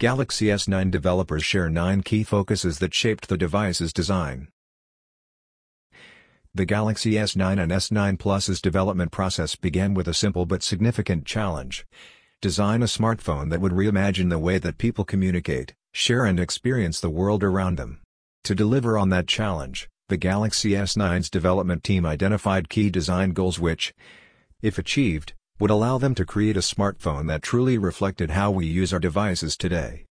Galaxy S9 developers share 9 key focuses that shaped the device's design. The Galaxy S9 and S9 Plus's development process began with a simple but significant challenge: design a smartphone that would reimagine the way that people communicate, share and experience the world around them. To deliver on that challenge, the Galaxy S9's development team identified key design goals which, if achieved, would allow them to create a smartphone that truly reflected how we use our devices today.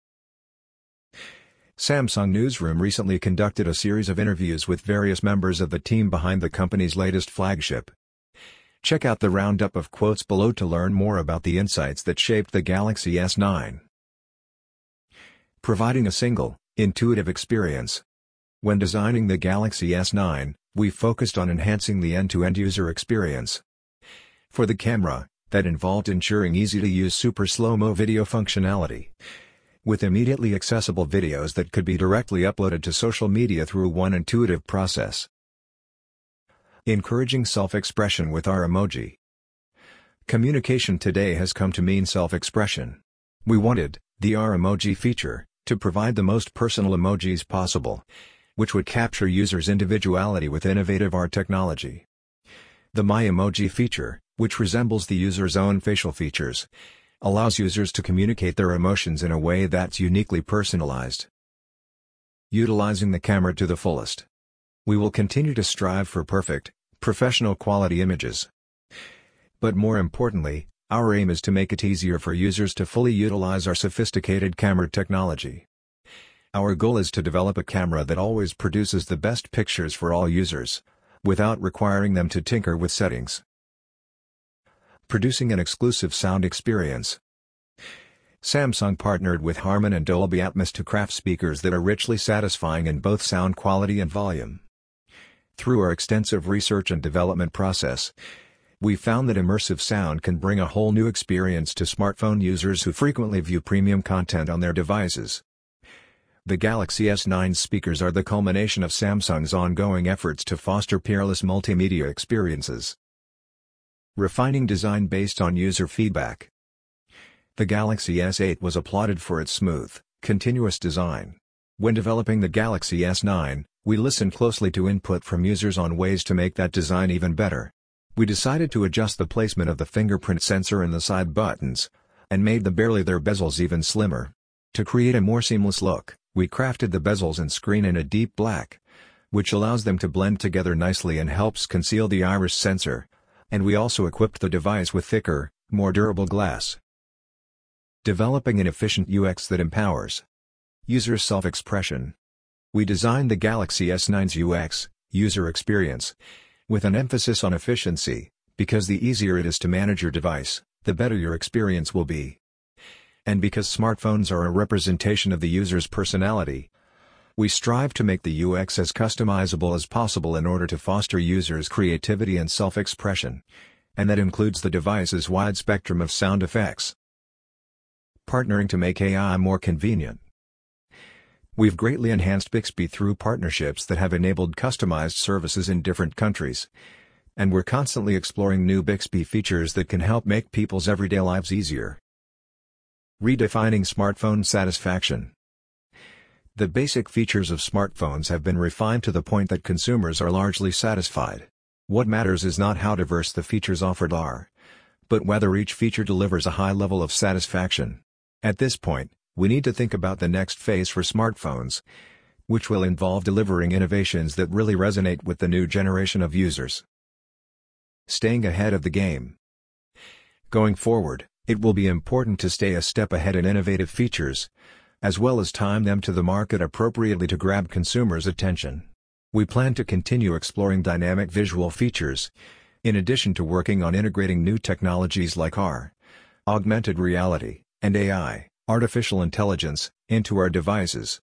Samsung Newsroom recently conducted a series of interviews with various members of the team behind the company's latest flagship. Check out the roundup of quotes below to learn more about the insights that shaped the Galaxy S9. Providing a single, intuitive experience. When designing the Galaxy S9, we focused on enhancing the end-to-end user experience. For the camera, that involved ensuring easy-to-use super slow-mo video functionality, with immediately accessible videos that could be directly uploaded to social media through one intuitive process. Encouraging self-expression with our emoji. Communication today has come to mean self-expression. We wanted, the R emoji feature, to provide the most personal emojis possible, which would capture users' individuality with innovative R technology. The My Emoji feature, which resembles the user's own facial features, allows users to communicate their emotions in a way that's uniquely personalized. Utilizing the camera to the fullest. We will continue to strive for perfect, professional quality images. But more importantly, our aim is to make it easier for users to fully utilize our sophisticated camera technology. Our goal is to develop a camera that always produces the best pictures for all users, without requiring them to tinker with settings. Producing an exclusive sound experience. Samsung partnered with Harman and Dolby Atmos to craft speakers that are richly satisfying in both sound quality and volume. Through our extensive research and development process, we found that immersive sound can bring a whole new experience to smartphone users who frequently view premium content on their devices. The Galaxy S9 speakers are the culmination of Samsung's ongoing efforts to foster peerless multimedia experiences. Refining design based on user feedback. The Galaxy S8 was applauded for its smooth, continuous design. When developing the Galaxy S9, we listened closely to input from users on ways to make that design even better. We decided to adjust the placement of the fingerprint sensor and the side buttons, and made their bezels even slimmer. To create a more seamless look, we crafted the bezels and screen in a deep black, which allows them to blend together nicely and helps conceal the iris sensor. And we also equipped the device with thicker, more durable glass. Developing an efficient UX that empowers user self-expression. We designed the Galaxy S9's UX, user experience, with an emphasis on efficiency, because the easier it is to manage your device, the better your experience will be. And because smartphones are a representation of the user's personality, we strive to make the UX as customizable as possible in order to foster users' creativity and self-expression, and that includes the device's wide spectrum of sound effects. Partnering to make AI more convenient. We've greatly enhanced Bixby through partnerships that have enabled customized services in different countries, and we're constantly exploring new Bixby features that can help make people's everyday lives easier. Redefining smartphone satisfaction. The basic features of smartphones have been refined to the point that consumers are largely satisfied. What matters is not how diverse the features offered are, but whether each feature delivers a high level of satisfaction. At this point, we need to think about the next phase for smartphones, which will involve delivering innovations that really resonate with the new generation of users. Staying ahead of the game. Going forward, it will be important to stay a step ahead in innovative features, as well as time them to the market appropriately to grab consumers' attention. We plan to continue exploring dynamic visual features, in addition to working on integrating new technologies like AR, augmented reality, and AI, artificial intelligence, into our devices.